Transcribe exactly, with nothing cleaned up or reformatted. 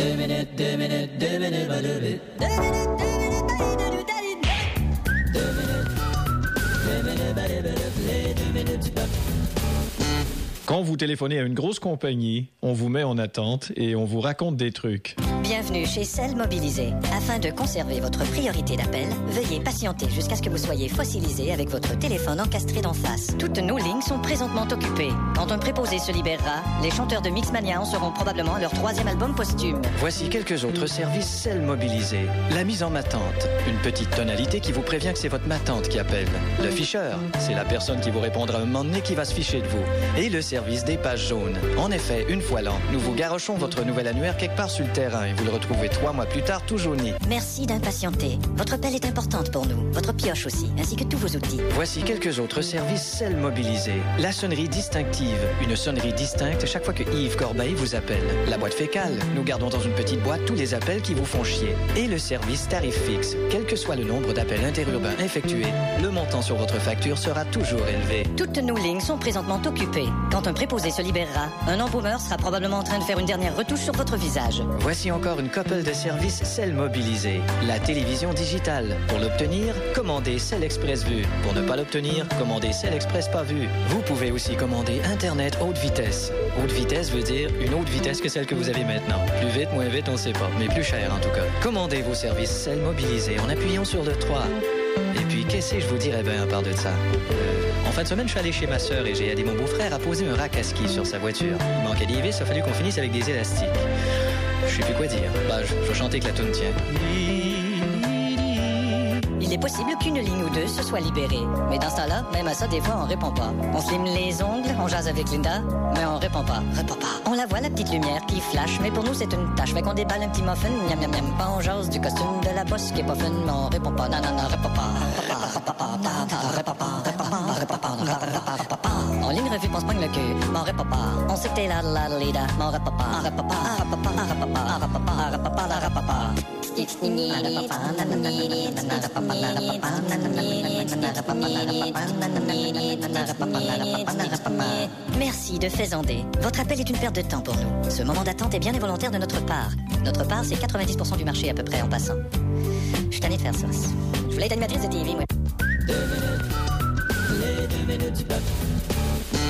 Deux minutes, deux minutes, deux minutes, deux minutes, deux minutes, deux minutes, deux minutes. Quand vous téléphonez à une grosse compagnie, on vous met en attente et on vous raconte des trucs. Bienvenue chez Cell Mobilisé. Afin de conserver votre priorité d'appel, veuillez patienter jusqu'à ce que vous soyez fossilisé avec votre téléphone encastré d'en face. Toutes nos lignes sont présentement occupées. Quand un préposé se libérera, les chanteurs de Mixmania en seront probablement à leur troisième album posthume. Voici quelques autres services Cell Mobilisé. La mise en matante. Une petite tonalité qui vous prévient que c'est votre matante qui appelle. Le ficheur. C'est la personne qui vous répondra un moment donné qui va se ficher de vous. Et le service des pages jaunes. En effet, une fois l'an, nous vous garochons votre nouvel annuaire quelque part sur le terrain et vous le retrouvez trois mois plus tard tout jauni. Merci d'impatienter. Votre pelle est importante pour nous. Votre pioche aussi, ainsi que tous vos outils. Voici quelques autres services Cell Mobilisé. La sonnerie distinctive. Une sonnerie distincte chaque fois que Yves Corbeil vous appelle. La boîte fécale. Nous gardons dans une petite boîte tous les appels qui vous font chier. Et le service tarif fixe. Quel que soit le nombre d'appels interurbains effectués, le montant sur votre facture sera toujours élevé. Toutes nos lignes sont présentement occupées. Quand un préposé se libérera, un embaumeur sera probablement en train de faire une dernière retouche sur votre visage. Voici encore une couple de services Cell Mobilisé. La télévision digitale. Pour l'obtenir, commandez Cell Express Vue. Pour ne pas l'obtenir, commandez Cell Express Pas Vue. Vous pouvez aussi commander Internet haute vitesse. Haute vitesse veut dire une autre vitesse que celle que vous avez maintenant. Plus vite, moins vite, on ne sait pas, mais plus cher en tout cas. Commandez vos services Cell Mobilisé en appuyant sur le trois. Et puis, qu'est-ce que je vous dirais bien à part de ça? Euh, en fin de semaine, je suis allé chez ma sœur et j'ai aidé mon beau-frère à poser un rack à ski sur sa voiture. Il manquait des vis, il a fallu qu'on finisse avec des élastiques. Je sais plus quoi dire. Bah, je, je vais chanter que la toune tient. Il est possible qu'une ligne ou deux se soit libérée. Mais dans ce temps-là, même à ça, des fois, on répond pas. On se lime les ongles, on jase avec Linda, mais on répond pas. Répond pas. On la voit, la petite lumière qui flash, mais pour nous, c'est une tâche. Fait qu'on déballe un petit muffin, miam miam miam. Pas on jase du costume de la bosse qui est pas fun, mais on répond pas. Non, non, non, répond pas. En ligne revue, on se pogne le cul, mais on répond pas. On sait que t'es là, là, Lida, mais on répond pas. On répond pas, on répond pas, on répond pas, on répond pas, on répond pas, on répond pas. Merci de Faisander. Votre appel est une perte de temps pour nous. Ce moment d'attente est bien involontaire de notre part. Notre part, c'est quatre-vingt-dix pour cent du marché à peu près en passant. Je suis tannée de faire ça. Je voulais être animatrice de T V, moi. Deux minutes, les deux minutes du peuple.